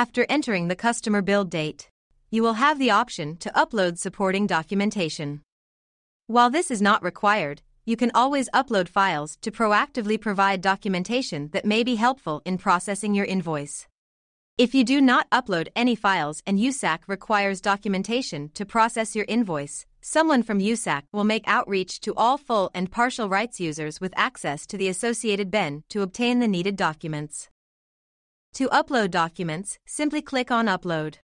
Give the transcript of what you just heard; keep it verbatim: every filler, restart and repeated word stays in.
After entering the customer build date, you will have the option to upload supporting documentation. While this is not required, you can always upload files to proactively provide documentation that may be helpful in processing your invoice. If you do not upload any files and U S A C requires documentation to process your invoice, someone from U S A C will make outreach to all full and partial rights users with access to the associated B E N to obtain the needed documents. To upload documents, simply click on Upload.